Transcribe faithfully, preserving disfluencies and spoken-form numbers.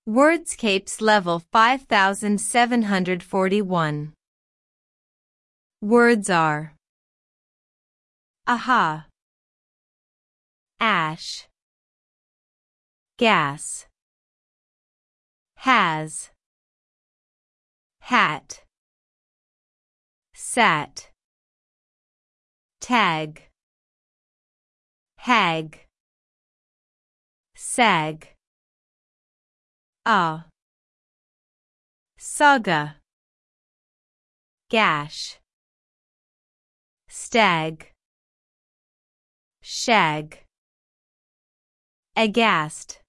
Wordscapes level five thousand seven hundred forty-one. Words are aha, ash, gas, has, hat, sat, tag, hag, sag, ah, saga, gash, stag, shag, aghast.